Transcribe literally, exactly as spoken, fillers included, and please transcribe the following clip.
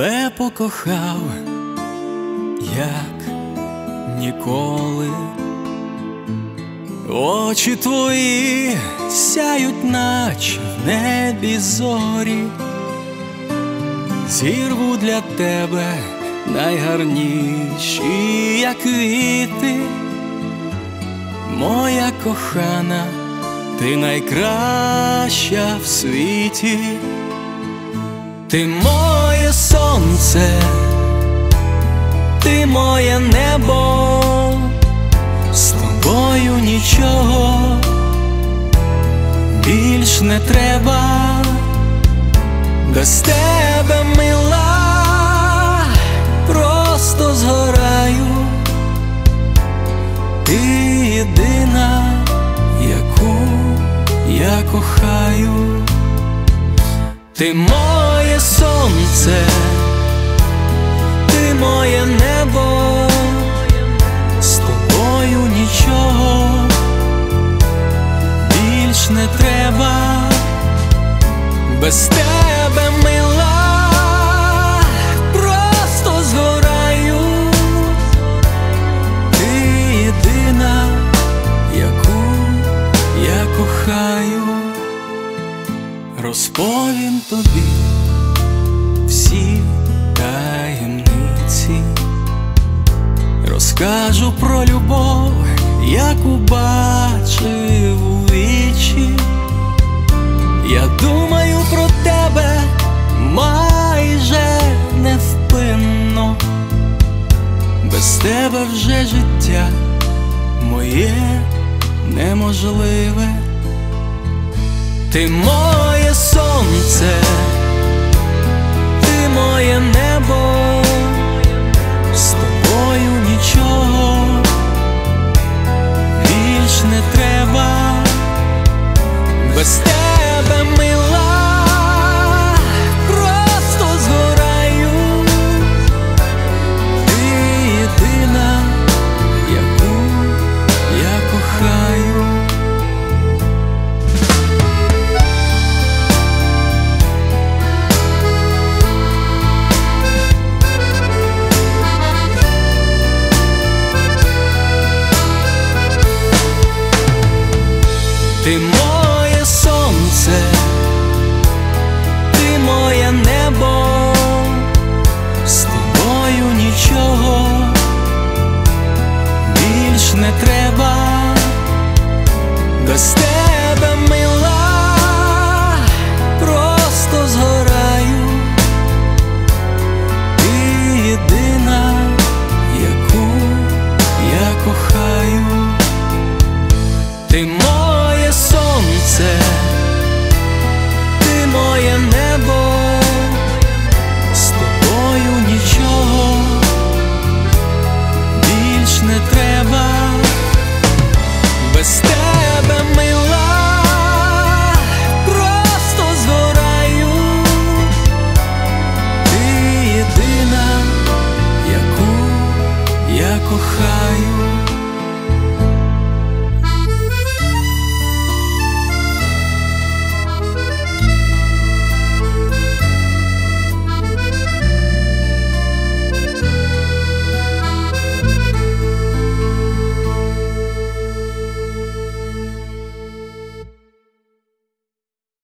тебе покохав, як ніколи. Очі твої сяють, наче в небі зорі. Зірву для тебе найгарніші, як квіти. Моя кохана, ти найкраща в світі. Ти моє сонце, ти моє небо, з тобою нічого більш не треба. Без тебе, мила, просто згораю. Ти єдина, яку я кохаю. Ти моє сонце, ти моє небо, з тобою нічого більш не треба. Без тебе, мила, просто згораю. Ти єдина, яку я кохаю. Розповім тобі всі таємниці, розкажу про любов, яку бачив у вічі. Я думаю про тебе майже невпинно. Без тебе вже життя моє неможливе. Ти моє сонце, ти моє небо, з тобою нічого більш не треба. Без тебе